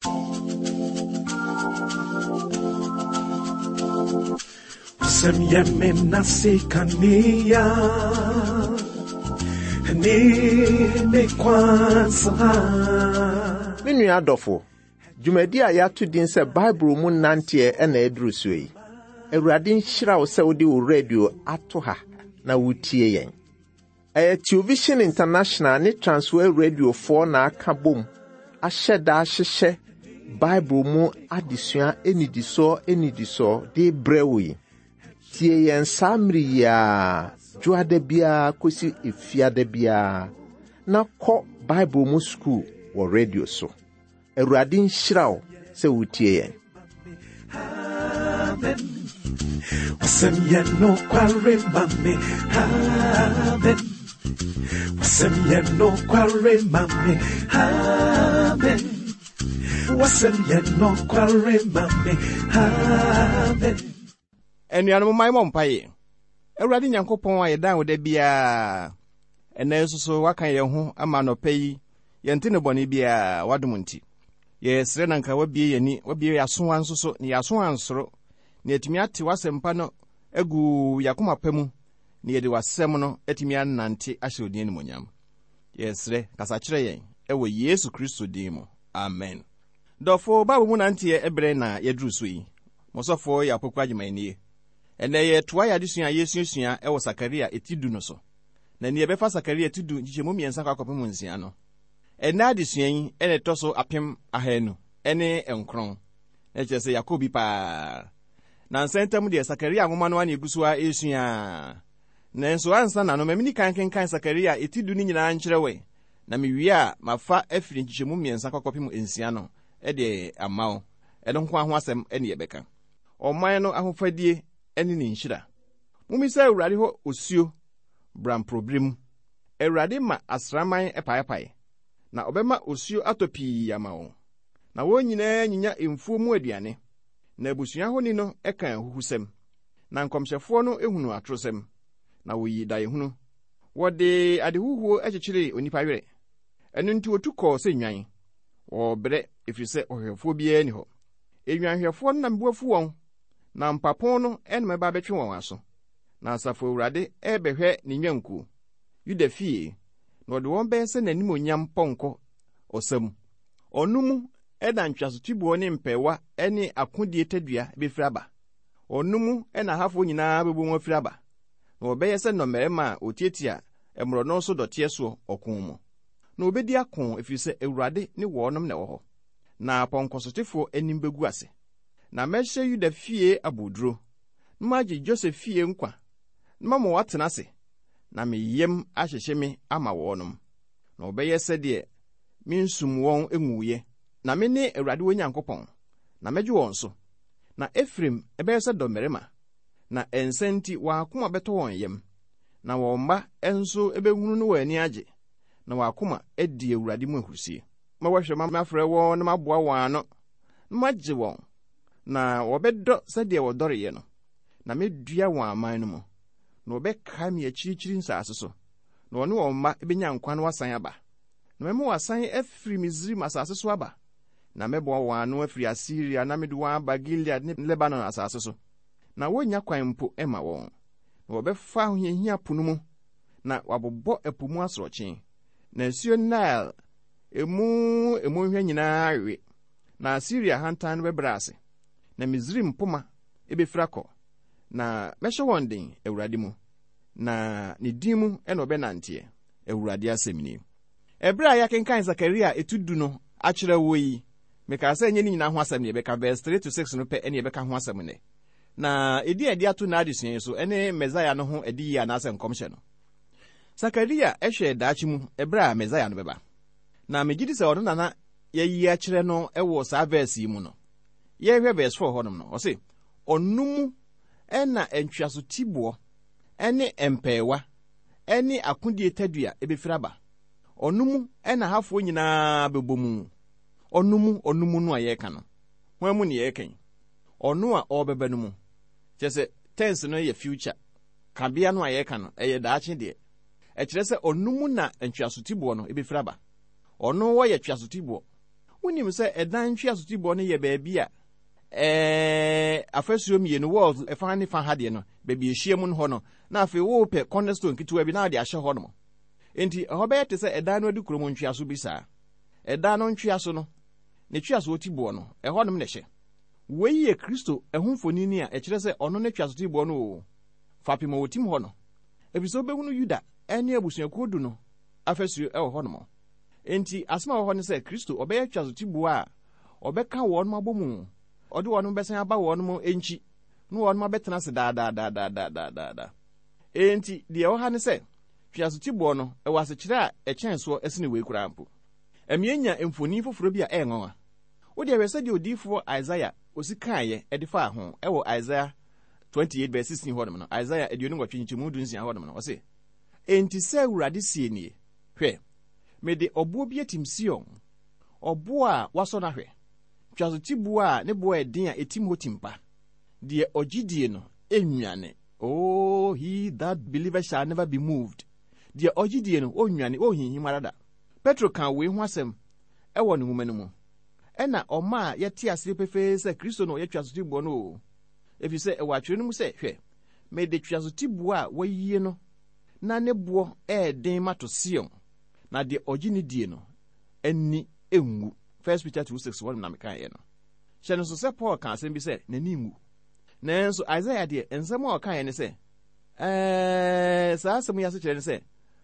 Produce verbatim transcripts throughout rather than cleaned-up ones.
Semyeme nasikania ni me kwansa. Minu adofo Jumadi a yatu din se Bible mu nante e na eduru so yi. Awurade nhyira wo se wodi wo radio ato ha na wutie yen. Eh Television International ni Transworld Radio four na aka bom. Ahyeda ahyehye Bible mu adesua enidiso enidiso de brewi. Tie yen samri ya juade bia kosi efiade bia na ko Bible mu school wo radio so. Awurade nhyira wo se wutie yen. Wasem ye no kware mame amen. Wasem ye no kware mame amen. Wasem ye no kware mame amen. Enuanom mai mo mpaye. Awurade Nyankopɔn aye dan wo da bia. Ena suso wakan ye ho ama no payi. Ye nte ne bone bia wadom nti. Ye sre nanka wabie yani, wabie yaso ansoso, ni yaso ansoro. Ni etimi ate wasempa no egu yakoma pamu. Ni yede wasem no etimi anante ahye odin ni monyam. Ye sre kasa kire yen ewo Yesu Kristo din mu. Amen. Dofo babu mu nante ye ebre na yeduru so yi. Mosofo ya pokwa agimanie. Ene ye toa ya disua yesuasua ewo Sakaria etidu no so. Na ni ebefa Sakaria etidu njichemu miensa kwa kopemu nsia no. Ena adesua yi ene toso apem ahanu ene enkron. Eche se Yakobi pa. Na nsentem de Sakaria nwoma no ane egusua esua. Na nso ansa na no memini kan kan Sakaria etidu ni nyina nkyerɛwe. Na miwia mafa afiri nchichemu miensa kwa kopemu nsia no e de amawo. Eno nko aho asem ene yebeka. Oman no ahofadie ene ni nhyira. Mumisa Awurade ho osuo bram problem. Awurade ma asraman epaepae. Na obema osuo atopi amawo. Na wo nyina nyinya emfuo mu aduane. Na abusua ho ni no eka huhusem. Na nkomhyefo no ehunu atrosem. Na wo yi dae hunu. Wo de adehuhuo ekyekire onipa were. Enu nti otukọ se nwan. Wo bre efrise ohwefo bia ni ho. Enwanhwefo na mbuafu won. Na mpapon no enme ba betwe won aso. Na asafo Awurade ebehwe ni nwanku. Yuda fie. Na ode won be se nanim onyam ponko osam. Onumu eda ntwasotibuo ne mpewa ene akodie tadua befiraba. Onumu ena hafo nyina bebu mo firaba. Na obeye se no merema otietia emro no so dotie so okun mu. Na obedi akon efise Awurade ne wonom ne wo ho. Na ponkosotifo enim begu ase. Na mehye Yuda fie aboduro. Nmaji Joseph fie nkwa. Nmamo watena se. Na meyem ahyehye me ama wonom. Na obeye se de minsum won enwuye. Na me ne Awurade wo Nyankopɔn. Na meju won so. Na Efrem ebeye se domerema. Na ensenti wa akoma beto won yem. Na wo mba enso ebehunu no wani age. Na wa akoma edi Awurade mu ahurusie. Ma wahwe ma mafrɛ won na maboa won ano. Na magye won. Na wobedo se de wodore ye no. Na medua won aman no mu. Na obeka me akirichiri nsase so. Na wone won mma ebenya nkwa no wasan aba. Na memo wasan afiri Misrim asase so aba. Na mebo won ano afiri Asiria na medu wan aba Gilead ne Lebanon asase so. Na wonya kwan mpo ema won. Na obefa ahohia punu mu. Na wabobɔ epu mu asorochen. Na nsuo Nile emu emu hwa nyina awe. Na Asiria hantan no bebrase. Na Misrim poma ebefirako. Na mehye won den Awurade mu. Na ne dimu eno benantie Awurade asemni. Ebra ya kenkan Zakaria etudu no akyerɛ wo yi. Meka sɛ nye ni nyina ho asɛm ne beka verse three to six no pe ene beka ho asɛm ne. Na edi edi ato na adesua so ene Messiah no ho edi ya na asɛm komhye no. Zakaria ehwɛ daachi mu ebra Messiah no beba. Na megidi sɛ ɔno nana yeyi akyerɛ no ɛwɔ sa verse yi mu no. Ye hwɛ verse four hɔ nom no. Ɔse onumu ena entwaso tibuo ene empewa ene akodie tadua ebefiraba. Onumu ena hafo nyina bebomu. Onumu onumu no ayeka no. Hwan mu ne yeken. Onu a obeba no mu. Kyese tense no ye future. Kabia no ayeka no eye daache de. E kyerɛ sɛ onumu na entwaso tibuo no ebefiraba. Onu wo ye twaso tibuo. wonim sɛ ɛdan ntwe asotibɔ no yɛ baabi a eh afasuo mienu walls ɛfa ne fa ha de no baabi ehia mu no hɔ no na afei wo pɛ cornerstone kituwa bi na de ahyɛ hɔ no enti ɛhɔ bɛyɛ te sɛ ɛdan no adi kurom ntweaso bi saa ɛdan no ntweaso no ne tweaso otibɔ no ɛhɔ nom ne hyɛ wei yɛ Kristo ɛho mfoni ni a ɛkyerɛ sɛ ɔno ne tweaso tibɔ no o fapem wotim hɔ no ebiso behunu Yuda ɛne abusuakuo du no afasuo ɛwɔ hɔ no enti asema wɔ hɔ ne sɛ Kristo ɔbɛyɛ tweaso tibɔ a ɔbɛka wɔn mo abomu ɔde wɔn bɛsan aba wɔn mo enchi no wɔn mo bɛtena se da da da da da da da enti deɛ wɔ ha ne sɛ tweaso tibɔ no ɛwɔ asekyerɛ a ɛkyɛn so ɛsene wei kura ampo ɛmienya mfoni foforo bi a ɛnwanwa wo deɛ wɛsɛ deɛ odiifo Isaiah osikaayɛ ɛde fa ho ɛwɔ Isaiah twenty-eight verse sixteen hɔ no Isaiah aduonu nwɔtwe nkyɛmu du nsia hɔ no ɔse enti sɛ Awurade sie nie hwɛ mede ɔboɔ bi atim Sion ɔboɔ a wasɔ na hwɛ twaso tiboɔ a ne boɔ ɛden a etim hɔ timpa deɛ ɔgyidie no enwane oh he that believer shall never be moved deɛ ɔgyidie no onwane ohinhim arada Petro kan wei ho asɛm ɛwɔ ne nwoma no mu ɛna ɔma a yɛte ase pefee sɛ Kristo no yɛ twaso tiboɔ no efi sɛ ɛwɔ atwere no mu sɛ hwɛ mede twaso tiboɔ a wɔyie no na ne boɔ ɛɛden mato Sion na deɛ ɔgye ne die no ani engu First Peter two six one na meka yɛ no hyɛ no so sɛ Paul ka asɛm bi sɛ n'ani ngu nanso Isaiah deɛ nsɛm a ɔka yɛ ne sɛ ɛɛ saa asɛm yi ase kyerɛ ne sɛ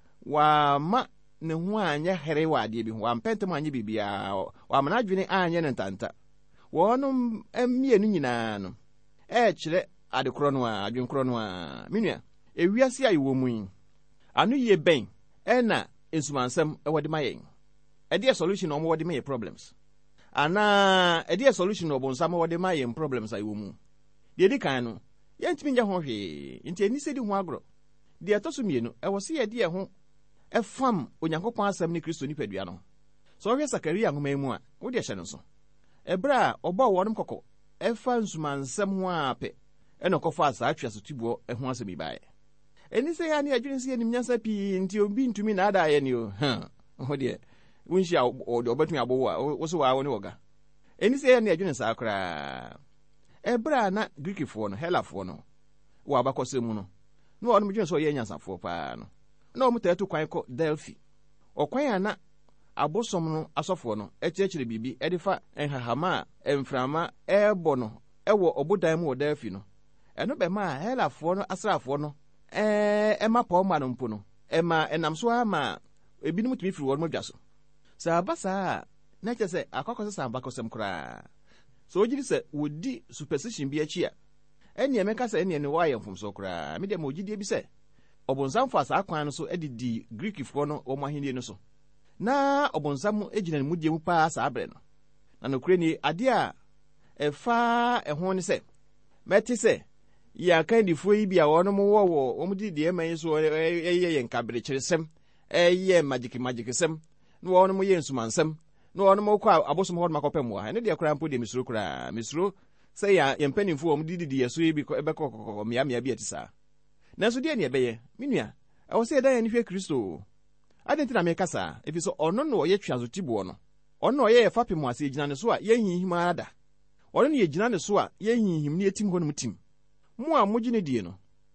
wama ne ho anyɛ here wɔ adeɛ bi ho wampɛntɛm anyɛ biribiara wama n'adwene anyɛ ne ntanta wɔnom mmienu nyinaa no ɛɛkyerɛ adekorɔ no a adwenkorɔ no a menua ewiase a yɛwɔ mu yi ano yie bɛn ɛna nsumansɛm ɛwɔ de ma yɛn ɛdeɛ solution ɔmo wɔde ma yɛ problems ana ɛdeɛ solution ɔbonsam wɔde ma yɛn problems a yɛwɔ mu deɛ di kan no yɛntumi nyɛ ho hwee nti ani sɛ di ho agorɔ deɛ ɛtɔ so mmienu ɛwɔ sɛ yɛde yɛn ho ɛfam Onyankopɔn asɛm ne Kristo nipadua no sɛ ɔhwɛ Sakaria nhoma mu a wode hyɛ no nso ɛberɛ a ɔbɔɔ wɔnom kɔkɔ ɛfa nsumansɛm ho a pɛ ɛna ɔkɔfa saa twaso tiboɔ ɛho asɛm ibaeɛ ɛni sɛ yɛ ne adwene sɛ yɛnim nyansa pii nti obi ntumi na ada yɛ ne o ha ho deɛ wonhyia ɔde ɔbɛtumi abɔwo a wo so waa wo ne wɔga ɛni sɛ yɛ ne adwene saa koraa ɛberɛ a na Greekfoɔ no Helafoɔ no wɔ abakɔsɛm mu no na wɔnom dwene sɛ ɔyɛ nyansafoɔ paa no na ɔmo tɛɛto kwan kɔ Delphi ɔkwan a na abosom no asɔfoɔ no ɛkyerɛkyerɛ biribi ɛde fa nhahama a mframa ɛɛbɔ no ɛwɔ ɔbodan mu wɔ Delphi no ɛno bɛma a Helafoɔ no asraafoɔ no ɛɛ ɛma pɔwma no mpo no ɛma ɛnam so ama ebinom tumi firi wɔn adwa so sɛ aba saa na kyerɛ sɛ akɔkɔsɛ saa bakɔsɛm koraa sɛ ogyiri sɛ wodi superstition bi akyi a ɛnea mɛka sɛ ɛnea ne wɔayɛ mfomso koraa medeɛ ma ogyidie bi sɛ ɔbonsam fa saa kwan no so ɛde di Greekfoɔ no wɔn ahenni no so na ɔbonsam egyina ne mu die mu paa saa abere no na nokure ni ade a ɛfa ɛho ne sɛ mɛte sɛ yɛ akandifoɔ yi bi a wɔn mo wɔ wɔ wɔn di deɛ man yi so ɛyɛ yɛn kabrekyerɛsɛm ɛyɛ magic magic sɛm na wɔn mo yɛ nsumansɛm na wɔn mo kɔ abosom hɔ ma kɔpɛ mo ha ne deɛ koraa mpo deɛ misuro koraa misuro sɛ yɛ yɛn mpanimfoɔ wɔn di di yɛ so yi bi ɛbɛkɔ kɔkɔ mmea mmea bi ɛte saa nanso deɛ ne ɛbɛyɛ menua ɛwɔ sɛ yɛda yɛn hwɛ Kristo ade ntina meka saa efi so ɔno no ɔyɛ twaso tiboɔ no ɔno ɔyɛ yɛ fapem ase gyina ne so a yɛnhinhim ada ɔno ne yɛgyina ne so a yɛnhinhim ne yɛtim hɔ no mu tim mo a mogye ne die no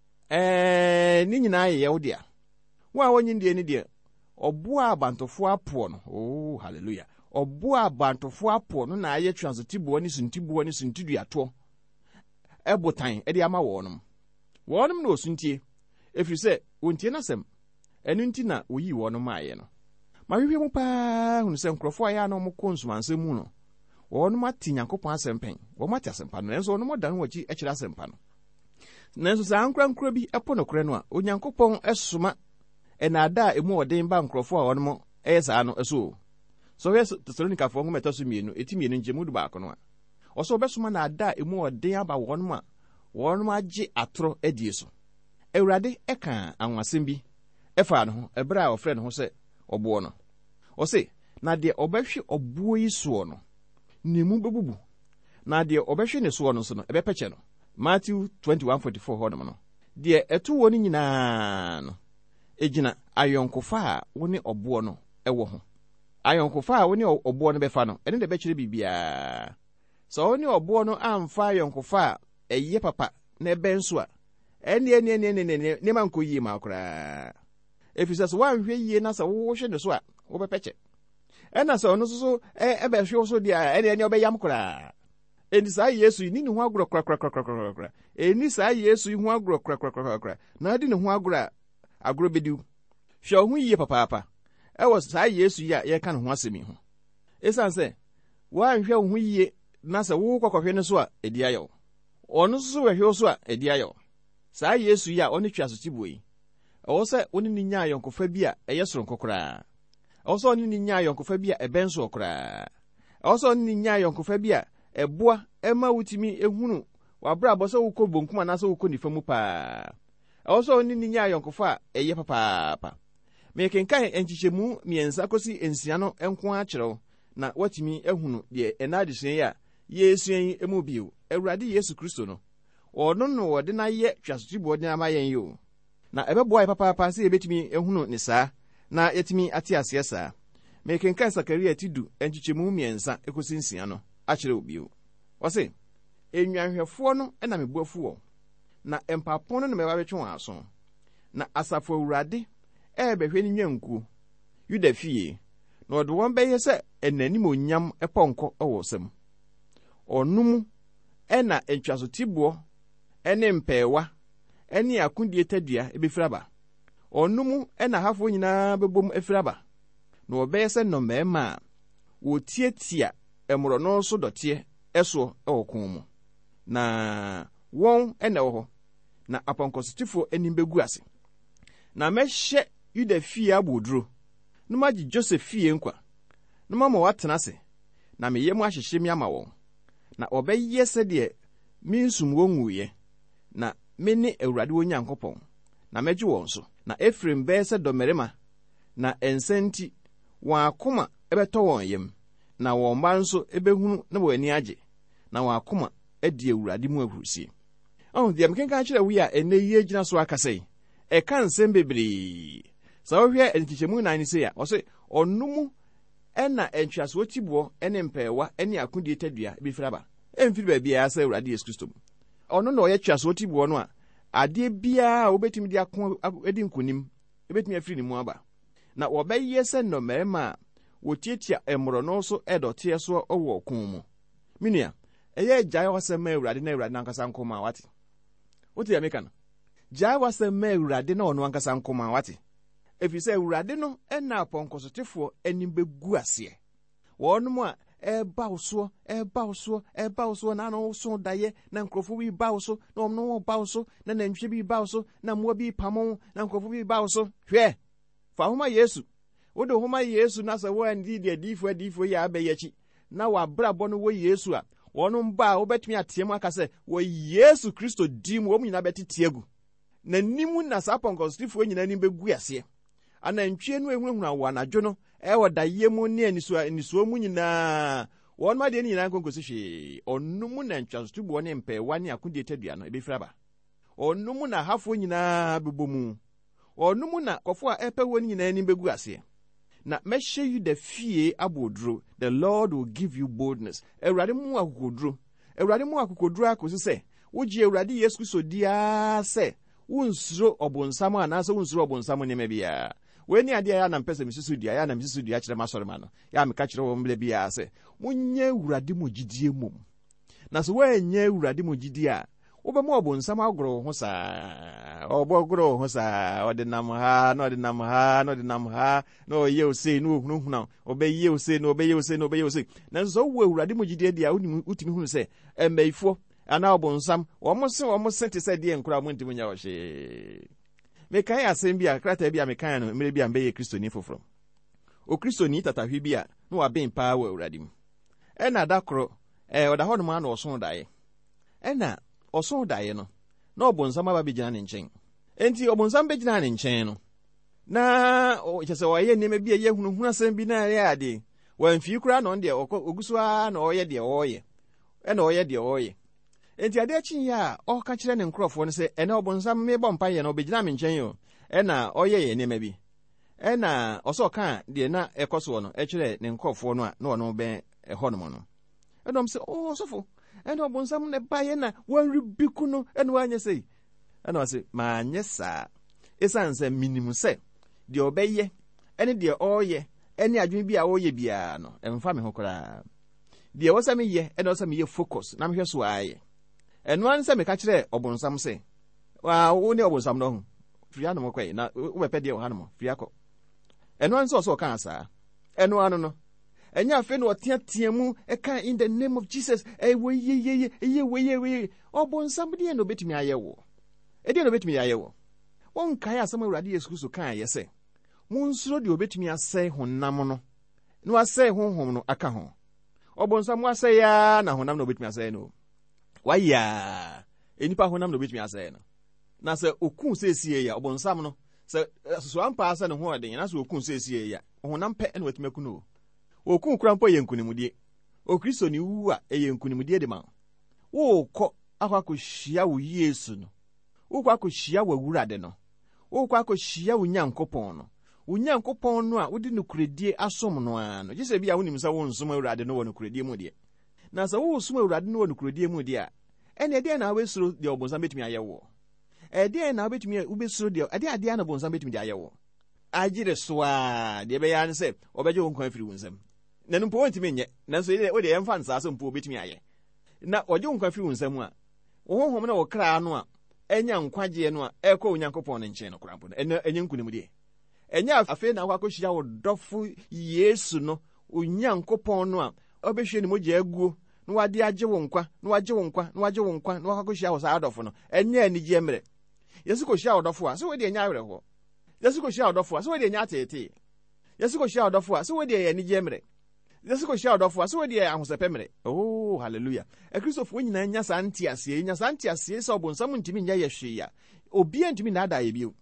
ɛɛ ne nyinaa yɛ yɛwo dea wo a wɔnye die ne deɛ ɔboa abantofoɔ apoɔ no oh hallelujah ɔboa abantofoɔ apoɔ no na ayɛ twaso tiboɔ ne suntiboɔ ne suntiduatoɔ ɛbotan ɛde ama wɔnom wɔnom na osuntie efiri sɛ wontie n'asɛm ɛno nti na oyi wɔnom ayɛ no ma hwehwɛ mu paa hunu sɛ nkurɔfoɔ a yɛ ano mo kɔ nsumansɛm mu no wɔnom ate Nyankopɔn asɛm pɛn wɔn ate asɛmpa no nanso wɔnom dan wɔkyi akyerɛ asɛmpa no nanso saa nkorankora bi ɛpɔ no korɛ no a Onyankopɔn ɛsoma ɛnaada a emu ɔden ba nkurɔfoɔ a wɔnom ɛyɛ saa no ɛso so hwɛ Tesalonikafoɔ nwoma ɛtɔ so mmienu eti mmienu nkyɛmu du baako no a ɔsɛ ɔbɛsoma naada a emu ɔden aba wɔnom a wɔnom agye atoro adie so Awurade ɛka anwasɛm bi ɛfa no ho ɛberɛ a ɔfrɛ no ho sɛ ɔboɔ no ɔse na deɛ ɔbɛhwe ɔboɔ yi soɔ no ne mu bɛbubu na deɛ ɔbɛhwe ne soɔ no nso no ɛbɛpɛkyɛ no Matthew twenty-one forty-four hɔ nom no deɛ ɛto wɔ no nyinaa no egyina ayɔnkofa a wo ne ɔboɔ no ɛwɔ ho ayɔnkofa a wo ne ɔboɔ no bɛfa no ɛne de bɛkyerɛ biribiara. Sɛ wo ne ɔboɔ no amfa ayɔnkofa a ɛyɛ papa na ɛbɛn so a ɛne ɛne ɛne ɛne nneɛma nkɔ yie ma koraa. Ɛfiri sɛ sɛ woanhwɛ yie na sɛ wohwɛ ne so a wobɛpɛkyɛ. Ɛna sɛ ɔno nso so ɛbɛhwɛ wo so deɛ a ɛne ɛne ɔbɛyam koraa. Enti saa Yesu yi ni ne ho agorɔ korakorakorakorakora. Eni saa Yesu yi ho agorɔ korakorakorakora. Na adi ne ho agorɔ a agorɔ bɛdiw. Hwɛ wo ho yie papaapa. Ɛwɔ saa Yesu yi a yɛka ne ho asɛm yi ho. Ɛsiane sɛ woanhwɛ wo ho yie na sɛ wo kɔkɔhwɛ ne so a ɛdi ayɛ wo. Ɔno nso so wɛhwɛ wo so a ɛdi ayɛ wo. Saa Yesu yi a ɔne twa so tibuo yi. Ɛwɔ sɛ wo ne ne nya ayɔnkofa bi a ɛyɛ soronko koraa. Ɛwɔ sɛ ɔne ne nya ayɔnkofa bi a ɛbɛn so koraa. Ɛwɔ sɛ ɔne ne nya ayɔnkofa bi a ɛboa ɛma wutimi ehunu wabrabɔ sɛ wokɔ bonkum anaasɛ wokɔ nifa mu paa. Ɛwɔ sɛ ɔne ne nya ayɔnkofa a ɛyɛ papaapa. Mekenkan enkyikyɛmu mmiɛnsa kosi ensia no enko akyerɛw na watimi ehunu deɛ ɛna adesua yi a Yesu yi emu bio. Awurade Yesu Kristo no ɔno no wɔde na yɛ twasotibɔ de ama yɛn yo. Na ɛbɛboa yɛ papaapa sɛ yɛbɛtumi ehunu ne saa na yɛtumi ate aseɛ saa. Mekenkan Sakaria tidu enkyikyɛmu mmiɛnsa ekosi nsia no akyerɛw bio. Wɔse enwanhwɛfoɔ no ɛna mebuafu wɔ na empapon no na mɛba bɛtwe wɔn aso. Na asafo Awurade ɛbɛhwɛ ne nwankuo Yuda fie na ɔde wɔn bɛyɛ sɛ ɛnanim onyam ɛpɔnkɔ ɛwɔ sam. Ɔno mu ɛna entwasotiboɔ ɛne mpɛɛwa ɛne akondie tadua ebefiri aba. Ɔno mu ɛna hafoɔ nyinaa bɛbom efiri aba. Na ɔbɛyɛ sɛ nnɔmɛɛma a wɔtiatia ɛmorɔno so dɔteɛ ɛso ɛwɔ kon mu. Na wɔn ɛna ɛwɔ hɔ na apɔnkɔsotifo anim bɛgu ase. Na mɛhyɛ Yuda fie aboduro na magye Joseph fie nkwa na mama watena ase na meyɛ mu ahyehyɛ mi ama wɔn. Na ɔbɛyɛ sɛdeɛ minsum wɔn nguyɛ na me ne Awurade wɔn Nyankopɔn na mɛgye wɔn so. Na Efraim bɛyɛ sɛ dɔmɛrima na ɛnsa nti wɔn akoma ɛbɛtɔ wɔn yam na wɔn mma nso ɛbɛhunu na wɔn ani agye na wɔn akoma adi Awurade mu ahurusie. Ɔn deɛ mekenka kyerɛ wi a ɛnɛ yie gyina so akasa yi ɛka nsɛm bebree. Sɛ wohwɛ nkyekyɛmu nan ne sɛ a ɔsɛ ɔno mu ɛna entwaso tiboɔ ɛne mpɛɛwa ɛne akondie tadua bɛfiri aba. Ɛmfiri baabiara sɛ Awurade Yesu Kristo mu. Ɔno na ɔyɛ twaso tiboɔ no a adeɛ biara wobɛtumi de ako edi nkonim ebɛtumi afiri ne mu aba. Na wɔbɛyɛ sɛ nnɔmɛɛma a wɔtiatia ɛmorɔno so ɛdɔteɛ so ɔwɔ kon mu. Minua ɛyɛ gyae wasɛm ma Awurade na Awurade nankasa nkoma wate. Wote ya meka no. Gyae wasɛm ma Awurade na ɔno ankasa nkoma wate. Ɛfiri sɛ Awurade no ɛna apɔnkɔsotefoɔ anim bɛgu aseɛ. Wɔn mu a ɛba wo so ɛba wo so ɛba wo so na no so daeɛ na nkrɔfo bi ba wo so na ɔmo no ba wo so na nantwie bi ba wo so na mmoa bi pamo na nkrɔfo bi ba wo so. Hwɛ fa homa Yesu wode homa Yesu na sɛ wo andi de adifo adifo yi abɛyɛkyi na wabrabɔ no wo Yesu a wɔn ba a wobɛtumi ateɛ mu aka sɛ wo Yesu Kristo di mu wɔn nyina bɛtete agu na nimu na saa apɔnkɔsotefoɔ nyina nim bɛgu aseɛ. Anantwie no ehunahuna wɔ anadwo no ɛwɔ daeɛ mu ne anisuo anisuo mu nyinaa wɔn ma de ne nyinaa nkonkosi hwee. Ɔno mu na ntwasotuboɔ ne mpɛɛwa ne akondie tadua no ebɛfiri aba. Ɔno mu na hafoɔ nyinaa bɛbɔ mu. Ɔno mu na kɔfo a ɛpɛ wɔn nyinaa nim bɛgu aseɛ. Na mɛhyɛ Yuda fie aboduro. The Lord will give you boldness. Awurade mu akokoduro. Awurade mu akokoduro akosi sɛ wogye Awurade Yesu Kristo dia sɛ wunsuro ɔbonsam anaasɛ wunsuro ɔbonsam nneɛma biara. Weni ade ya na mpɛsɛ misusu dia ya na misusu dia kyerɛ masɔrema no ya meka kyerɛ wɔn bele bia sɛ munye Awurade mu gidie mum na so wɔanye Awurade mu gidie a wobɛmu ɔbonsam agoro ho saa ɔbɔgoro ho saa ɔde nam ha na ɔde nam ha na ɔde nam ha na ɔyɛ ose na ohunahuna ɔbɛyɛ ose na ɔbɛyɛ ose na ɔbɛyɛ ose na so wo Awurade mu gidie dia utimi hunu sɛ ɛmɛifo ana ɔbonsam wɔn se wɔn se te sɛ die nkura mo ntimi nya wɔhye. Mekan asɛm bi a krata bi a mekan no mmere bi a mbɛyɛ Kristoni foforo. O Kristoni tatahwe bi a no waben paa wɔ Awurade mu. Ɛna da koro eh ɔda hɔ no ma na ɔso dae. Ɛna ɔso dae no na ɔbonsam aba bɛgyina ne nkyɛn. Enti ɔbonsam bɛgyina ne nkyɛn no. Na o kyerɛ sɛ ɔyɛ nneɛma bi a yɛ hunu hunu asɛm bi na yɛ ade. Wɔamfii kura na ɔn deɛ ogusu a na ɔyɛ deɛ ɔyɛ. Ɛna ɔyɛ deɛ ɔyɛ. Enti ade akyi ya ɔka kyerɛ ne nkrɔfoɔ no sɛ ɛna ɔbonsam mebɔ mpa yɛ no obegyina me nkyɛn yo ɛna ɔyɛ yɛ nneɛma bi ɛna ɔsɔ ka deɛ na ɛkɔso no ɛkyerɛ ne nkɔfoɔ no a na ɔno bɛn ɛhɔ no no ɛdɔm sɛ o sɔfo ɛna ɔbonsam ne baeɛ na wɔnrebiku no ɛna wanyɛ sɛ ɛna ɔsɛ maanyɛ saa ɛsiane sɛ minim sɛ deɛ ɔbɛyɛ ɛne deɛ ɔreyɛ ɛne adwene bi a ɔreyɛ biara no ɛmfa me ho koraa deɛ wɔ sɛ meyɛ ɛna wɔ sɛ meyɛ focus na mehwɛ so ayɛ ɛno ara sɛ meka kyerɛ ɔbonsam sɛ wa wo ne ɔbonsam no ho firi anom kɔe na wobɛpɛ deɛ wɔ hanom firi akɔ ɛno ara sɛ ɔsɛ ɔka saa ɛno ara no no ɛnyɛ afei na ɔteatea mu ɛka in the name of Jesus ɛwɔ yeyeye ɛyɛ weye weye ɔbonsam deɛ na obɛtumi ayɛ wɔ ɛdeɛ na obɛtumi ayɛ wɔ wɔn kae asɛm Awurade Yesu Kristo kaa yɛ sɛ monsuro deɛ obɛtumi asɛe honam no na wasɛe honhom no aka ho ɔbonsam wasɛe ya na honam na obɛtumi asɛe no waya enipa honam na obɛtumi asɛe no na sɛ oku sɛsie ya ɔbonsam no sɛ so ampa asɛ ne ho ɔden na sɛ oku sɛsie ya honam pɛ na watumi akuno oku kura mpo yɛ nkunimdie okristo ni wu a ɛyɛ nkunimdie de ma wo kɔ akɔ akɔhyia wo Yesu no wo kɔ akɔhyia wo Awurade no wo kɔ akɔhyia wo Nyankopɔn no wo Nyankopɔn no a wode no kuredie asom no a no gye sɛ bia wonim sɛ wo nsom Awurade no wɔ no kuredie mu deɛ na sɛ wo som Awurade no wɔ no kuredie mu deɛ a ɛne ɛdeɛ na wobɛsuro deɛ ɔbonsam bɛtumi ayɛ wo ɛdeɛ na wobɛtumi wobɛsuro deɛ ɛdeɛ adeɛ na ɔbonsam bɛtumi de ayɛ wo agye de so a deɛ bɛyɛ ne sɛ ɔbɛgye wo nkwa firi wo nsam na no mpo wɔntumi nyɛ nanso wode yɛmfa nsaa sɛ mpo wobɛtumi ayɛ na ɔgye wo nkwa firi wo nsam a wo honhom na wo kraa no a ɛnya nkwagyeɛ no a ɛkɔ wo Nyankopɔn no nkyɛn no koraa mpo ɛnyɛ nkonimdie ɛnyɛ afei na wakɔhyia wo dɔfo Yesu no wo Nyankopɔn no a ɔbɛhwie ne mogya aguo na wade agye wo nkwa na wagye wo nkwa na wagye wo nkwa na wakɔhyia wo saa dɔfo no ɛnyɛ anigye mmerɛ Yesu kɔhyia wo dɔfo a sɛ wode ɛnya awerɛhoɔ Yesu kɔhyia wo dɔfo a sɛ wode ɛnya ateetee Yesu kɔhyia wo dɔfo a sɛ wode ɛyɛ anigye mmerɛ Yesu kɔhyia wo dɔfo a sɛ wode ɛyɛ ahosɛpɛ mmerɛ oh hallelujah akristofo nyinaa nya saa nteaseɛ nya saa nteaseɛ sɛ ɔbonsam ntumi nyɛ yɛ hwee a obia ntumi naadaa yɛ bio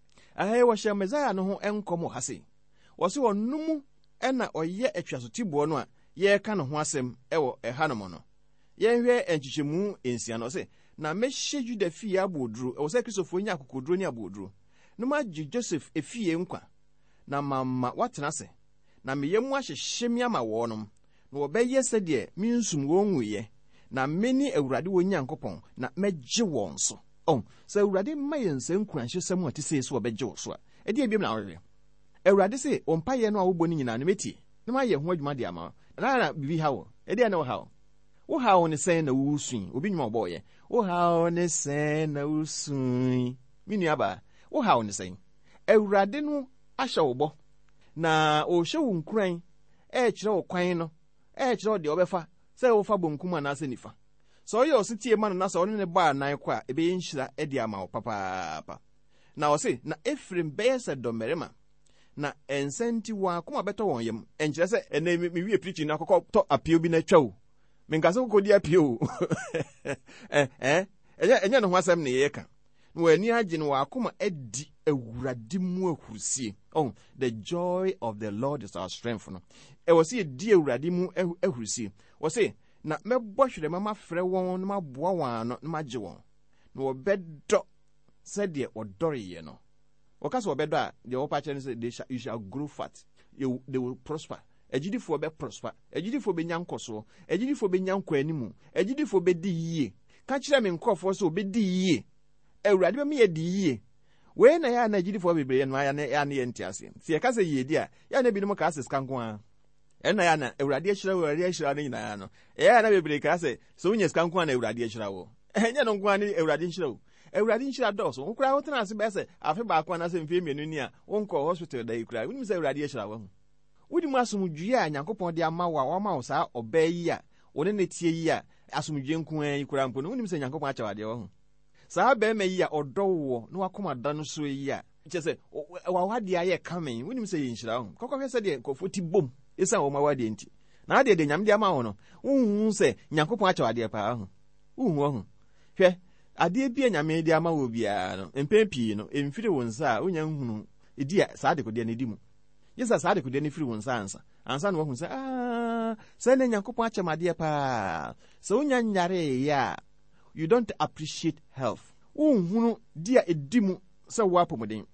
ahɛ wɔhyɛ Mesaia no ho ɛnkɔm wɔ ha se wɔ se ɔnom ɛna ɔyɛ atwasotiboɔ no a yɛreka no ho asɛm ɛwɔ ɛhanom no yɛnhwɛ nkyekyɛmu nsia no sɛ na mɛhyɛ Juda fie abooduro ɛwɔ sɛ akristofo nya akokoduro ne abooduro na magye Joseph efie nkwa na mama watena se na meyɛ mu ahyehyɛ mi ama wɔnom na wɔbɛyɛ sɛdeɛ minsum wɔn nguyɛ na meni Awurade wɔ Nyankopɔn na mɛgye wɔn so oh sɛ Awurade ma yɛn nsɛ nkuranhyɛ sɛm a te sɛ so wɔbɛgye wo so a ɛdeɛ biam na wɔhwɛ Awurade sɛ ɔmpayɛ no a wobɔ no nyinaa no mɛtie na mayɛ ho adwuma de ama na na bibi ha wo ɛdeɛ na wo ha wo wo ha wo ne sɛn na wusun obi nwuma ɔbɔɔyɛ wo ha wo ne sɛn na wusun me nua ba wo ha wo ne sɛn Awurade no ahyɛ wo bɔ na ɔhyɛ wo nkuran ɛɛkyerɛ wo kwan no ɛɛkyerɛ wo deɛ ɔbɛfa sɛ wofa bonkum anaasɛ nifa sɛ ɔyɛ ɔsetie ma no na sɛ ɔne ne baa nan kɔ a ɛbɛyɛ nhyira ɛde ama wo papaapa na ɔse na Efraim bɛyɛ sɛ dɔmmarima na ɛnsa nti wɔn akoma bɛtɔ wɔn yam ɛnkyerɛ sɛ ɛnɛ mewie pirikyi no akɔkɔ tɔ apio bi na atwa wo menka sɛ wokɔdi apio ɛnyɛ ne ho asɛm ne yɛka na wɔani agye no wɔ akoma adi Awurade mu ahurusie oh the joy of the Lord is our strength no ɛwɔ sɛ yɛdi Awurade mu ahurusie wɔ sɛ na mɛbɔ hwerɛ ma mafrɛ wɔn na maboa wɔn ano na magye wɔn na wɔbɛdɔ sɛdeɛ wɔdɔreyɛ no wɔka sɛ wɔbɛdɔ a deɛ wɔpa kyerɛ no sɛ they shall, you shall grow fat you, they will prosper agyidifoɔ bɛ prosper agyidifoɔ bɛnya nkɔsoɔ agyidifoɔ bɛnya nkɔ animu agyidifoɔ bɛdi yie ka kyerɛ me nkɔfoɔ sɛ wɔbɛdi yie Awurade bɛma yɛdi yie wei na yɛ na agyidifoɔ bebree no ayɛ na yɛ nte ase sɛ yɛka sɛ yie di a yɛ na binom ka sɛ sika nko a ɛna yɛ na Awurade ahyira wo Awurade ahyira no nyinaa no ɛyɛ na bebree ka sɛ sɛ wonya sika nko a na Awurade ahyira wo ɛnyɛ no nko a ne Awurade nhyira wo Awurade nhyira dɔɔso wo kora wotena ase bɛyɛ sɛ afe baako anaasɛ mfeɛ mmienu ni a wonkɔ hospital da yi kora wonim sɛ Awurade ahyira wo ho wodim asomdwie a Nyankopɔn de ama wo a wama wo saa ɔbaa yi a wone ne tie yi a asomdwie nko a yi kora mpo no wonim sɛ Nyankopɔn akyɛ wadeɛ wo ho saa bɛrima yi a ɔdɔ wo na wakoma da no so yi a kyerɛ sɛ wawadeɛ ayɛ kamen wonim sɛ yɛ nhyira ho kɔkɔhwɛ sɛdeɛ nkɔfoɔ ti bom ɛsiane wɔma wadeɛ nti na adeɛ de Nyame de ama wo no wohu sɛ Nyankopɔn akyɛ wadeɛ paa ho wohu ho hwɛ adeɛ bi a Nyame de ama wo biara no mpɛn pii no ɛmfiri wo nsa a wonya nhunu ɛdi a saa adekodeɛ no di mu yɛsɛ saa adekodeɛ no firi wo nsa ansa ansa na wahu sɛ ah sɛ ne Nyankopɔn akyɛ madeɛ paa sɛ wonya nyareeɛ a you don't appreciate health. Unhunu dia edimu sa wapomuden.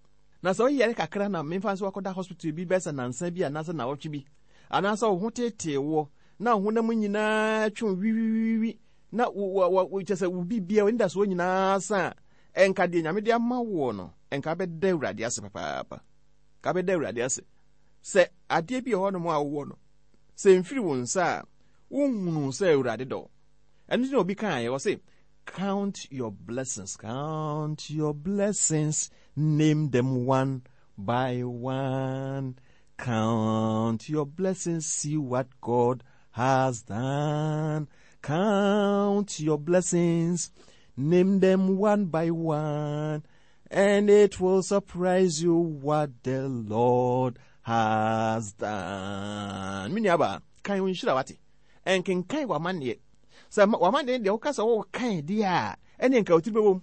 na so yere kakra na memfa so akoda hospital bi besa nansa bi anasa na wotwe bi anasa wo tete wo na honam nyina twon wiwiwi na wo chese wo bibia wenda so nyina sa enka de nyame de ama wo no enka be da Awurade ase papa ka be da Awurade ase se ade bi ho no mo awo no se mfiri wo nsa wo hunu se Awurade do eni no bi kan ye wo se count your blessings, count your blessings, name them one by one. Count your blessings, see what God has done. Count your blessings, name them one by one, and it will surprise you what the Lord has done. Miniaba, kan you shira wati? En ken kan wa man ye. Sa wa man de o kasa wo kan dia. Ene nka otibe bom.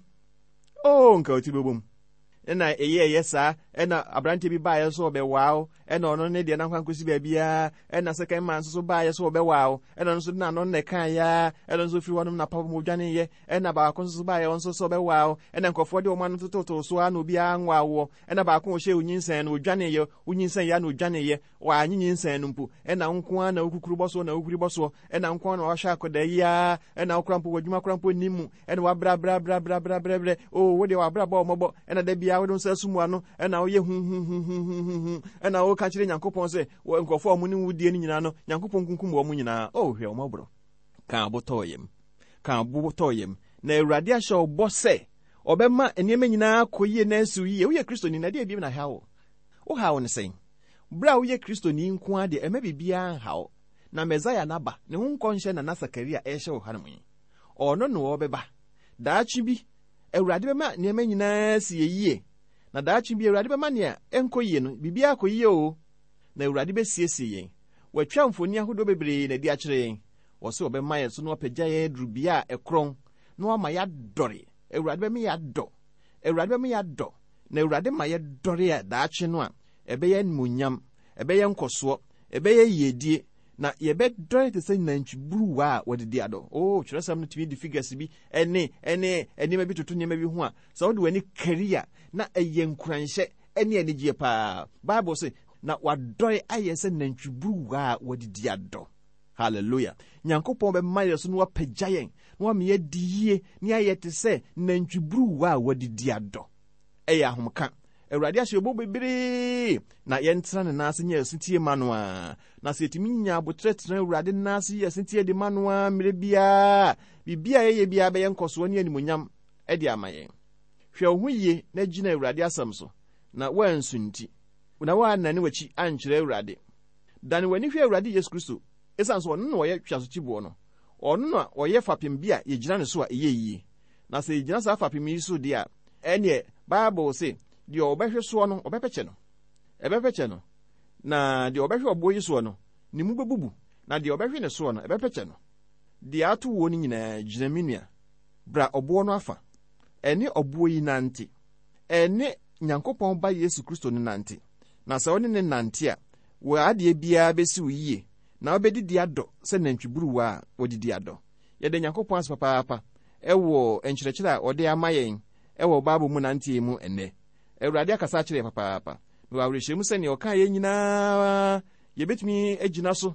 Oh, nka otibe bom. Ena eye yesa, ena abrante bi ba yeso be wow, ena ono ne de na kwankosi ba bia, ena second man so ba yeso be wow, ena nso na no ne kan ya, ena nso firi wonom na papa mo dwane ye, ena ba akon so ba ye nso so be wow, ena nkofo de o man tototo so anu bia anwa wo, ena ba akon o hye onyinsan no dwane ye, onyinsan ya no dwane ye, wa anyinsan no mpu, ena nko ana okukuru boso na okuri boso, ena nko na o hye akoda ya, ena okrampo wadwuma krampo nimu, ena wa bra bra bra bra bra bra, oh wo de wa bra ba o mobo, ena da bia wo nso sumu ano ena wo ye hu hu hu hu ena wo ka kire Nyankopon se wo nkofo omuni wudie ni nyina no Nyankopon kunkum wo mu nyina oh hwe omobro kan abotoyem kan abotoyem na Awurade ahye obo se obema eniema nyina koyie na asu yie wo ye Kristo ni na de bi na hawo wo hawo ne sen bra wo ye Kristo ni nko ade ema bibia hawo na Mesaya naba ne hu nkonhye na na Sakaria ehye wo hanom ono no wo beba daachi bi Awurade bema eniema nyina si yie na daachi bi Awurade bema ne enkoyie no bibia akoyie o na Awurade be siesie yen watwa mfoni ahodo bebre na di akire yen wo se obema ye so no pagya ye drubia ekron no ama ya dore Awurade bema ya do Awurade bema ya do na Awurade ma ye dore ya daachi no a ebe ye nmunyam ebe ye nkoso ebe ye yedie na ye be dore te se nantwiburu wa wodidi ado oh kyerɛsam no timi di figures bi ene ene ene ma bi tutu nyema bi ho a sa wode wani career na eye nkuranhye ene ene gie pa Bible say na wadore aye se nantwiburu wa wodidi ado hallelujah Nyankopɔn be maye so no wapagyayen no wa me yedie ni aye te se nantwiburu wa wodidi ado eya ahomka Awurade ahye obo bebere na yentra ne nase nya asitie manoa na se etimi nya abotretre Awurade nase ye asitie de manoa mere bia bibia ye bia be yenkoso ne animonyam e de amayen hwe ho ye na gina Awurade asam so na wansunti na wa nane wachi ankyere Awurade dan wani hwe Awurade Yesu Kristo esanso ono no ye twaso chibo no ono no oye fapem bia ye gina ne so a eyeyi na se ye gina sa fapem yi so dia ene Bible say di obehwe so no obepeche no ebepeche no na di obehwe obo yi so no ni mu bebubu na di obehwe ne so no ebepeche no di atu wo ni nyina gyinaminua bra obo no afa ene obo yi nante ene Nyankopɔn ba Yesu Kristo ni nante na sa woni ne nante a wo ade bia besi wiye na obedidi ado se nantwiburu wa odidi ado ye de Nyankopɔn aspapa papa ewo enkyerɛkyerɛ a ode amayen ewo Bible mu nante mu ene Awurade akasa kire papa papa no awrehemu se ne oka ye nyina ye betimi agina so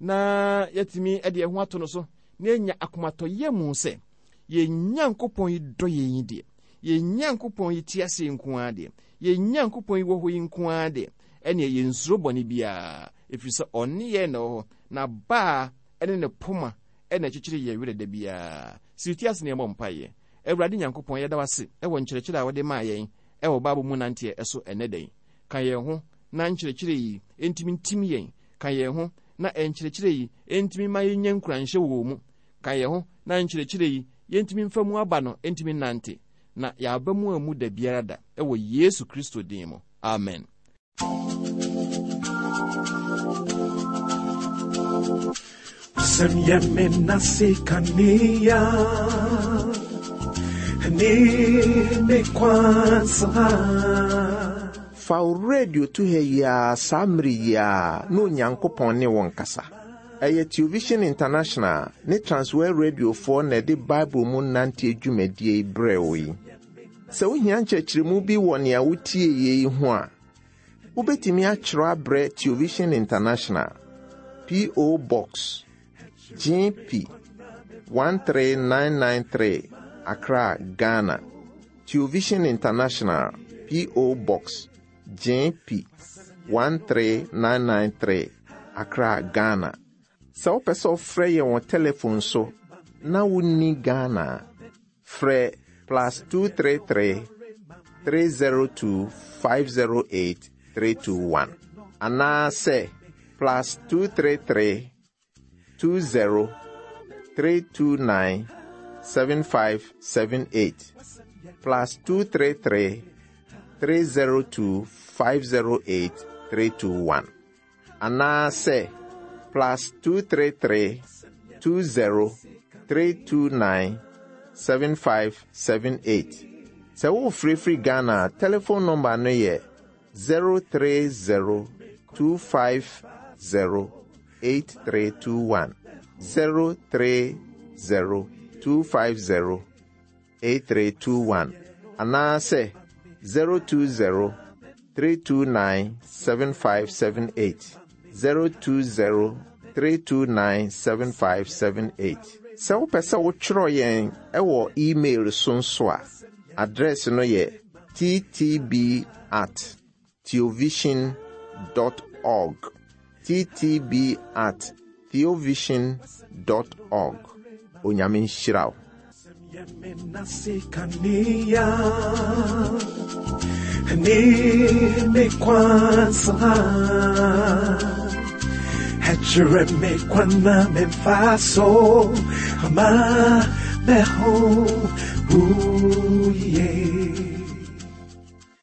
na yetimi ede ho ato no so na enya akomato ye mu se ye Nyankopɔn yi do ye yin de ye Nyankopɔn yi tiase nko ade ye Nyankopɔn yi wo ho yi nko ade ene ye nsuro boni bia efisa onne ye no na ba ene ne poma ene kikire ye were de bia sitiase ne mompaye Awurade Nyankopɔn ye da wase e wo nkyerɛkyerɛ a wode ma yen ewo Bible mu nante eso enedai kan ye ho na nkyerɛkyerɛ yi entimi ntimi yen kan ye ho na enkyerɛkyerɛ yi entimi ma yen nkuranhye wo mu kan ye ho na nkyerɛkyerɛ yi yentimi mfamu aba no entimi nante na ya abamu amu da biara da ewo Yesu Kristo din mu amen Semye menasi kania ni kwanza fa radio to he ya samri ya no Nyankopɔn ne won kasa eye Television International ne Transworld Radio for na de Bible mu nante adwumadie brewi sɛ wohia nkyerɛkyerɛmu bi wɔ nea wotie yi ho a wobɛtumi akyerɛ abrɛ Theovision International, P O Box G P one three nine nine three, Accra, Ghana. Theovision International, P O Box G P one three nine nine three, Accra, Ghana. Sɛ wopɛ sɛ wofrɛ yɛn wɔ telephone so na wonni Ghana, frɛ plus two three three, three zero two, five zero eight, three two one. Anaa sɛ plus two three three, two zero, three two nine, seven five seven eight. Plus two three three, three zero two, five zero eight, three two one. Anaa sɛ plus two three three, two zero, three two nine, seven five seven eight. Sɛ wo free free Ghana, telephone number no yɛ zero three zero, two five zero, eight three two one. zero three zero, two five zero, eight three two one. Anaa sɛ zero two zero, three two nine, seven five seven eight. zero two zero, three two nine, seven five seven eight. Sɛ wopɛ sɛ wokyerɛ yɛn ɛwɔ email so nso a, address no yɛ t t b at theovision dot org. t t b at theovision dot org. Onyame nhyira wo. Ni kwanza Hechure me kwana me faso ama me ho uye